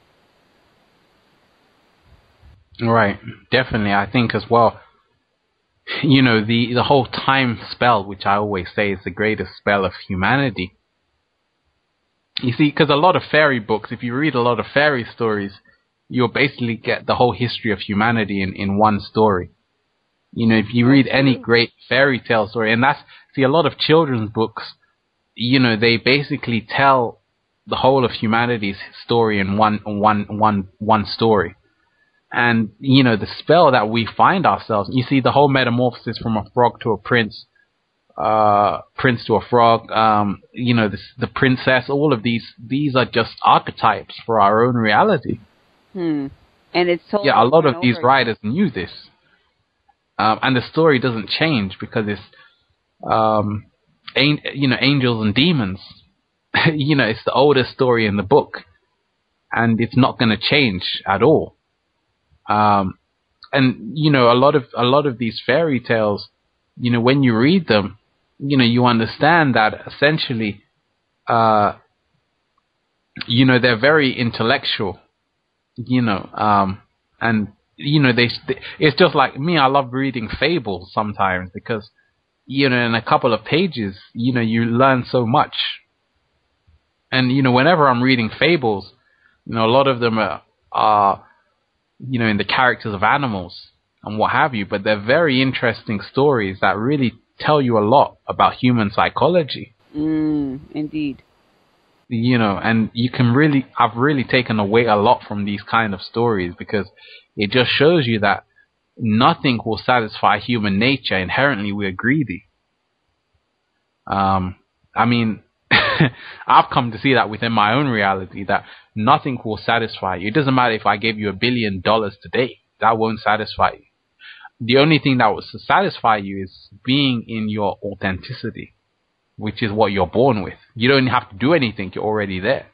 B: Right, definitely. I think as well, you know, the, the whole time spell, which I always say is the greatest spell of humanity. You see, because a lot of fairy books, if you read a lot of fairy stories, you'll basically get the whole history of humanity in, in one story. You know, if you read any great fairy tale story, and that's, see, a lot of children's books, you know, they basically tell the whole of humanity's story in one, one, one, one story. And, you know, the spell that we find ourselves, you see the whole metamorphosis from a frog to a prince, uh, prince to a frog, um, you know, the, the princess, all of these, these are just archetypes for our own reality.
C: Hmm. And it's told
B: yeah, a lot of these
C: again.
B: writers knew this. Um, and the story doesn't change because it's, um, an, you know, angels and demons. You know, it's the oldest story in the book. And it's not going to change at all. Um, and, you know, a lot of, a lot of these fairy tales, you know, when you read them, you know, you understand that essentially, uh, you know, they're very intellectual, you know, um, and, you know, they, it's just like me, I love reading fables sometimes because, you know, in a couple of pages, you know, you learn so much. And, you know, whenever I'm reading fables, you know, a lot of them are, are, you know, in the characters of animals and what have you, but they're very interesting stories that really tell you a lot about human psychology.
C: Mm, indeed.
B: You know, and you can really, I've really taken away a lot from these kind of stories because it just shows you that nothing will satisfy human nature. Inherently, we are greedy. Um, I mean, I've come to see that within my own reality, that nothing will satisfy you. It doesn't matter if I gave you a billion dollars today. That won't satisfy you. The only thing that will satisfy you is being in your authenticity, which is what you're born with. You don't have to do anything. You're already there.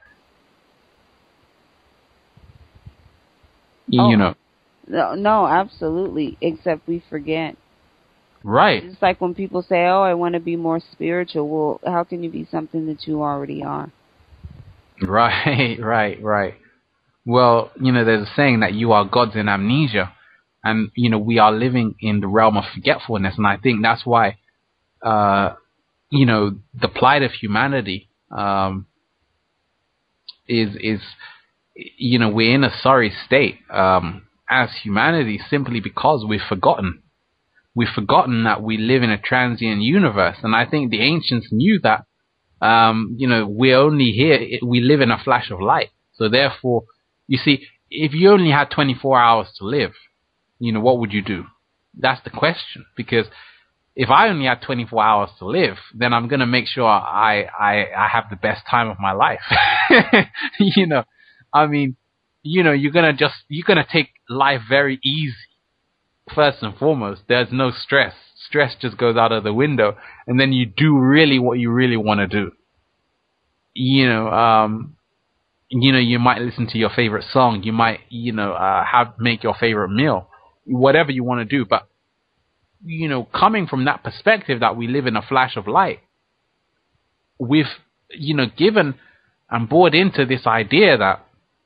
C: Oh,
B: you know.
C: No, no, absolutely. Except we forget.
B: Right.
C: It's like when people say, oh, I want to be more spiritual. Well, how can you be something that you already are?
B: Right, right, right. Well, you know, there's a saying that you are gods in amnesia. And, you know, we are living in the realm of forgetfulness. And I think that's why, uh, you know, the plight of humanity um, is, is, you know, we're in a sorry state. Um, as humanity simply because we've forgotten. We've forgotten that we live in a transient universe, and I think the ancients knew that. Um, you know, we're only here, we live in a flash of light. So therefore, you see, if you only had twenty-four hours to live, you know, what would you do? That's the question. Because if I only had twenty-four hours to live, then I'm going to make sure I, I, I have the best time of my life. You know, I mean, you know, you're going to just, you're going to take life very easy. First and foremost, there's no stress. Stress just goes out of the window, and then you do really what you really want to do. You know, um, you know, you might listen to your favorite song. You might, you know, uh, have make your favorite meal, whatever you want to do. But, you know, coming from that perspective that we live in a flash of light, we've, you know, given and bought into this idea that,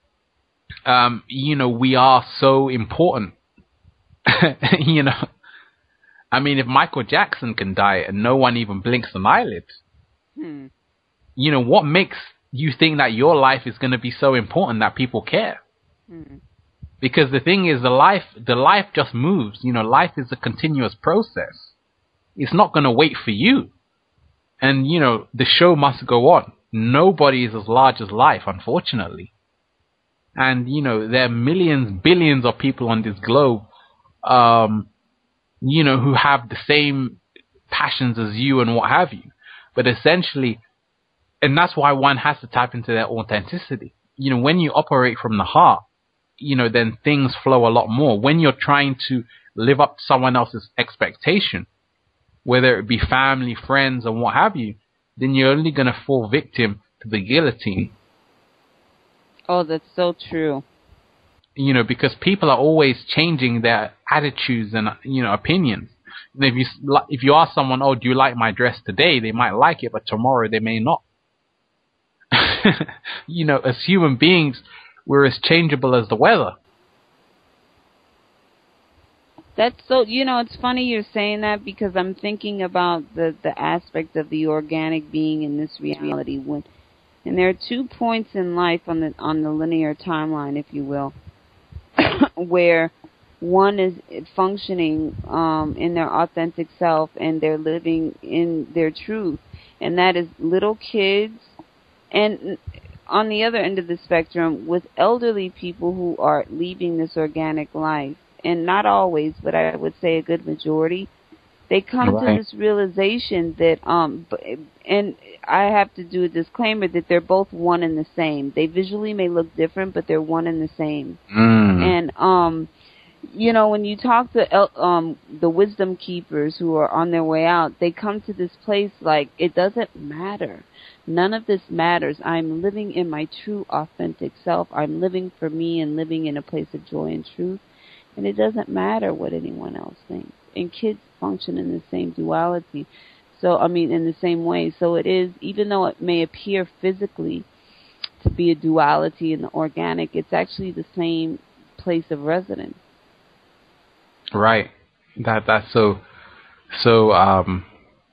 B: um, you know, we are so important. You know, I mean, if Michael Jackson can die and no one even blinks an eyelid, hmm. you know, what makes you think that your life is going to be so important that people care? Hmm. Because the thing is, the life, the life just moves. You know, life is a continuous process. It's not going to wait for you. And, you know, the show must go on. Nobody is as large as life, unfortunately. And, you know, there are millions, billions of people on this globe, um, you know, who have the same passions as you and what have you. But essentially, and that's why one has to tap into their authenticity. You know, when you operate from the heart, you know, then things flow a lot more. When you're trying to live up to someone else's expectation, whether it be family, friends, and what have you, then you're only going to fall victim to the guillotine.
C: Oh, that's so true.
B: You know, because people are always changing their attitudes and, you know, opinions. And if you if you ask someone, oh, do you like my dress today? They might like it, but tomorrow they may not. You know, as human beings, we're as changeable as the weather.
C: That's so, you know, it's funny you're saying that, because I'm thinking about the, the aspect of the organic being in this reality. When, and there are two points in life on the on the linear timeline, if you will, where one is functioning um, in their authentic self and they're living in their truth, and that is little kids, and on the other end of the spectrum with elderly people who are leaving this organic life. And not always, but I would say a good majority, they come right. to this realization that, um, and I have to do a disclaimer that they're both one and the same. They visually may look different, but they're one and the same. Mm. And, um, you know, when you talk to um, the wisdom keepers who are on their way out, they come to this place like, it doesn't matter. None of this matters. I'm living in my true, authentic self. I'm living for me and living in a place of joy and truth. And it doesn't matter what anyone else thinks. And kids function in the same duality. So, I mean, in the same way. So it is, even though it may appear physically to be a duality in the organic, it's actually the same place of residence.
B: Right. That that's so, so, um,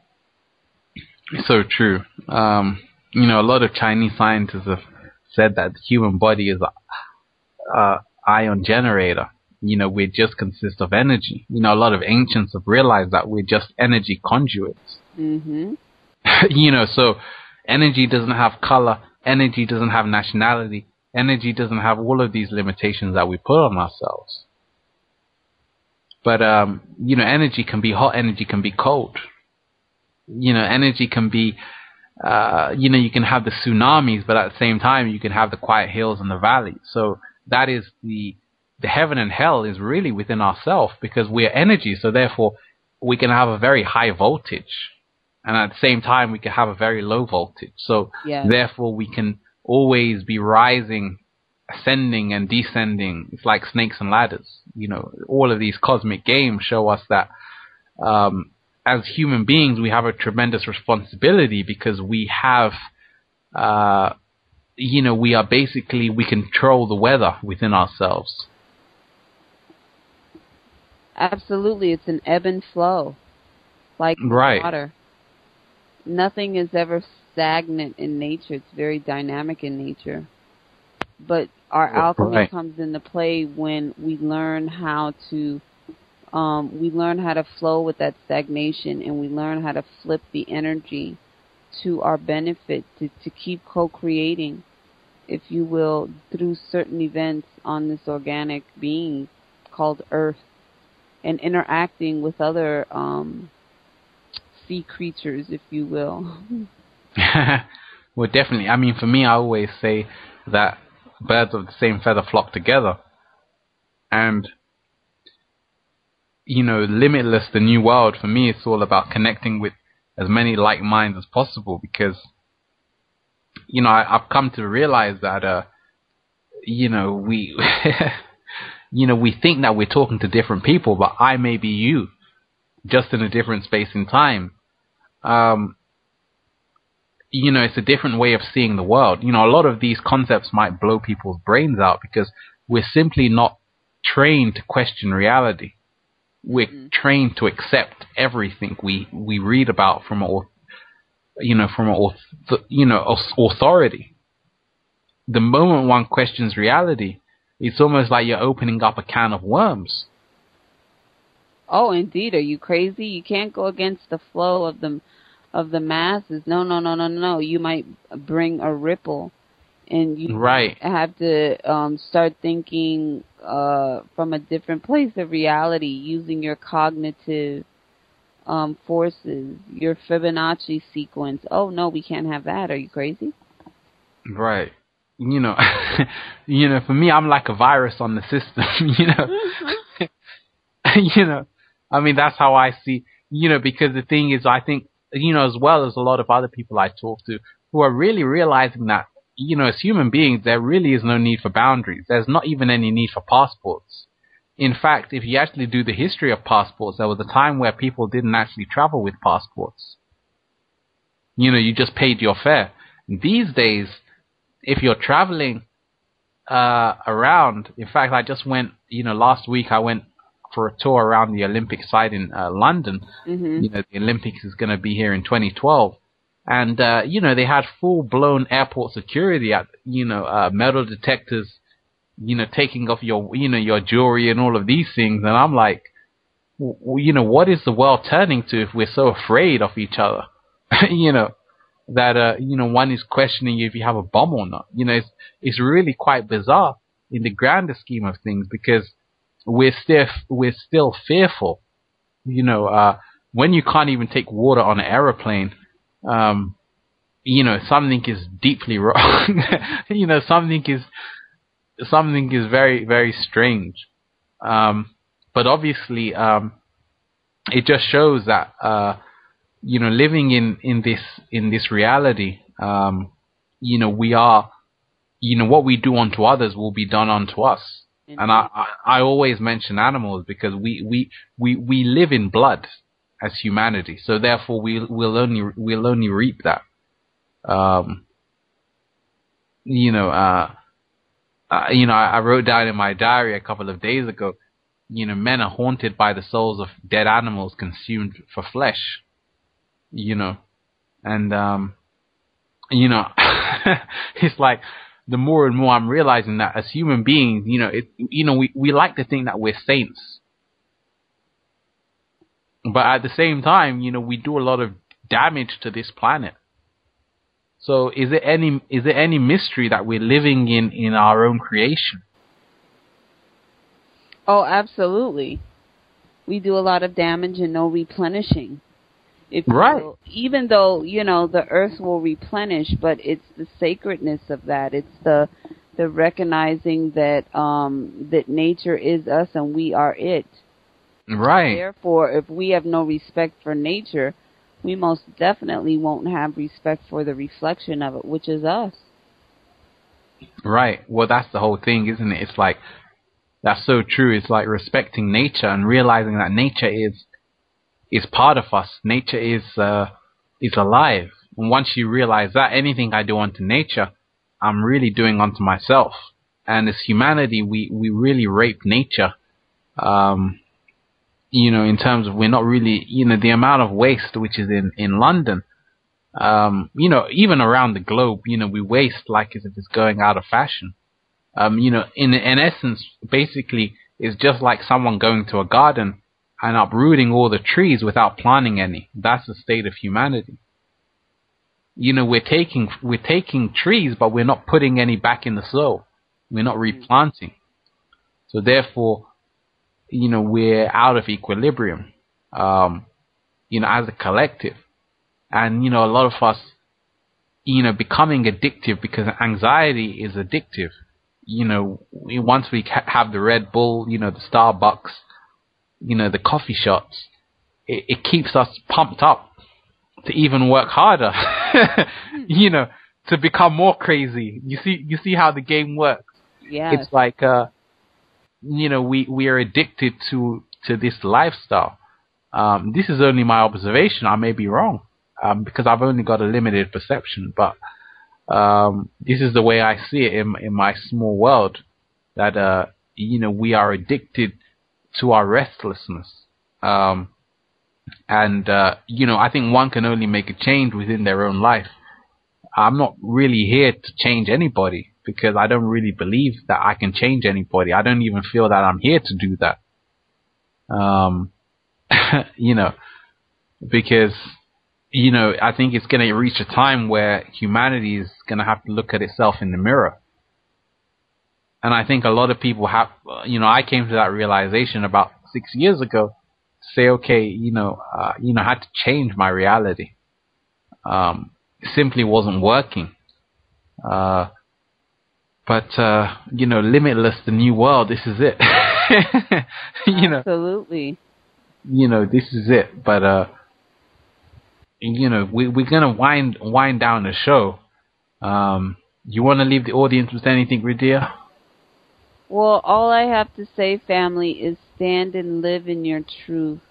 B: so true. Um, you know, a lot of Chinese scientists have said that the human body is a, a ion generator. You know, we just consist of energy. You know, a lot of ancients have realized that we're just energy conduits. Mm-hmm. You know, so energy doesn't have color. Energy doesn't have nationality. Energy doesn't have all of these limitations that we put on ourselves. But, um, you know, energy can be hot. Energy can be cold. You know, energy can be, uh, you know, you can have the tsunamis, but at the same time, you can have the quiet hills and the valleys. So that is the... The heaven and hell is really within ourselves, because we are energy. So therefore, we can have a very high voltage, and at the same time, we can have a very low voltage. So yes. Therefore, we can always be rising, ascending, and descending. It's like snakes and ladders. You know, all of these cosmic games show us that um, as human beings, we have a tremendous responsibility, because we have, uh, you know, we are basically, we control the weather within ourselves.
C: Absolutely, it's an ebb and flow, like
B: right.
C: water. Nothing is ever stagnant in nature. It's very dynamic in nature. But our alchemy
B: right.
C: comes into play when we learn how to um, we learn how to flow with that stagnation, and we learn how to flip the energy to our benefit, to, to keep co-creating, if you will, through certain events on this organic being called Earth, and interacting with other um, sea creatures, if you will.
B: Well, definitely. I mean, for me, I always say that birds of the same feather flock together. And, you know, Limitless, the new world, for me, it's all about connecting with as many like minds as possible, because, you know, I, I've come to realize that, uh, you know, we, you know, we think that we're talking to different people, but I may be you, just in a different space and time. Um, you know, it's a different way of seeing the world. You know, a lot of these concepts might blow people's brains out because we're simply not trained to question reality. We're mm-hmm. trained to accept everything we, we read about from a, you know, from a, you know, authority. The moment one questions reality, it's almost like you're opening up a can of worms.
C: Oh, indeed. Are you crazy? You can't go against the flow of the of the masses. No, no, no, no, no. You might bring a ripple, and you
B: right.
C: have to um, start thinking uh, from a different place of reality, using your cognitive um, forces, your Fibonacci sequence. Oh, no, we can't have that. Are you crazy?
B: Right. You know, you know, for me, I'm like a virus on the system, you know. You know, I mean, that's how I see, you know, because the thing is, I think, you know, as well as a lot of other people I talk to who are really realizing that, you know, as human beings, there really is no need for boundaries. There's not even any need for passports. In fact, if you actually do the history of passports, there was a time where people didn't actually travel with passports. You know, you just paid your fare. These days, if you're traveling uh, around, in fact, I just went, you know, last week I went for a tour around the Olympic site in uh, London. Mm-hmm. You know, the Olympics is going to be here in twenty twelve. And, uh, you know, they had full-blown airport security at, you know, uh, metal detectors, you know, taking off your, you know, your jewelry and all of these things. And I'm like, w- you know, what is the world turning to if we're so afraid of each other? You know, that, uh, you know, one is questioning you if you have a bomb or not. You know, it's, it's really quite bizarre in the grander scheme of things, because we're still, we're still fearful. You know, uh, when you can't even take water on an aeroplane, um, you know, something is deeply wrong. You know, something is, something is very, very strange. Um, but obviously, um, it just shows that, uh, you know, living in, in this, in this reality, um, you know, we are, you know, what we do unto others will be done unto us. And I, I, I always mention animals because we, we, we, we live in blood as humanity. So therefore we, we'll only, we'll only reap that. Um, you know, uh, uh, you know, I, I wrote down in my diary a couple of days ago, you know, men are haunted by the souls of dead animals consumed for flesh, you know, and, um, you know, it's like, the more and more I'm realizing that as human beings, you know, it, you know, we, we like to think that we're saints. But at the same time, you know, we do a lot of damage to this planet. So is it any, is there any mystery that we're living in, in our own creation?
C: Oh, absolutely. We do a lot of damage and no replenishing. If
B: right.
C: Will, even though, you know, the earth will replenish, but it's the sacredness of that. It's the the recognizing that um, that nature is us and we are it.
B: Right.
C: Therefore, if we have no respect for nature, we most definitely won't have respect for the reflection of it, which is us.
B: Right. Well, that's the whole thing, isn't it? It's like, that's so true. It's like respecting nature and realizing that nature is is part of us. Nature is uh, is alive. And once you realize that, anything I do unto nature, I'm really doing unto myself. And as humanity, we, we really rape nature. Um, you know, in terms of we're not really, you know, the amount of waste which is in, in London, um, you know, even around the globe, you know, we waste like as if it's going out of fashion. Um, you know, in in essence, basically, it's just like someone going to a garden and uprooting all the trees without planting any. That's the state of humanity. You know, we're taking we're taking trees, but we're not putting any back in the soil. We're not replanting. So therefore, you know, we're out of equilibrium. Um, you know, as a collective, and you know, a lot of us, you know, becoming addictive because anxiety is addictive. You know, we, once we ca- have the Red Bull, you know, the Starbucks, you know, the coffee shops, it, it keeps us pumped up to even work harder, you know, to become more crazy. You see, you see how the game works.
C: Yes.
B: It's like, uh, you know, we, we are addicted to, to this lifestyle. Um, this is only my observation. I may be wrong, um, because I've only got a limited perception, but, um, this is the way I see it in, in my small world, that, uh, you know, we are addicted to our restlessness. Um, and, uh, you know, I think one can only make a change within their own life. I'm not really here to change anybody, because I don't really believe that I can change anybody. I don't even feel that I'm here to do that. Um, you know, because, you know, I think it's going to reach a time where humanity is going to have to look at itself in the mirror. And I think a lot of people have, you know, I came to that realization about six years ago to say, okay, you know, uh, you know, I had to change my reality. Um, it simply wasn't working. Uh, but, uh, you know, Limitless, the new world, this is it. you know,
C: absolutely.
B: You know, this is it. But, uh, you know, we, we're going to wind, wind down the show. Um, you want to leave the audience with anything, Radia?
C: Well, all I have to say, family, is stand and live in your truth.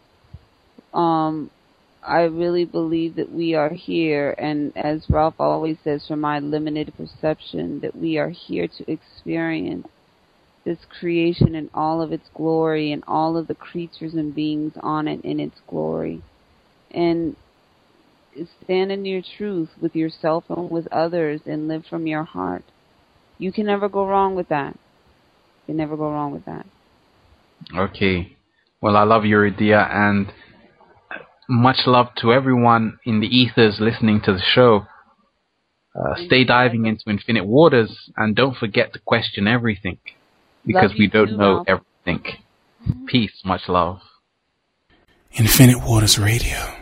C: Um, I really believe that we are here, and as Ralph always says, from my limited perception, that we are here to experience this creation in all of its glory and all of the creatures and beings on it in its glory. And stand in your truth with yourself and with others and live from your heart. You can never go wrong with that. You can never go wrong with that. Okay.
B: Well, I love your idea, and much love to everyone in the ethers listening to the show. Uh, stay diving into infinite waters, and don't forget to question everything, because we don't
C: too,
B: know
C: Ralph.
B: everything. Peace, much love.
A: Infinite Waters Radio.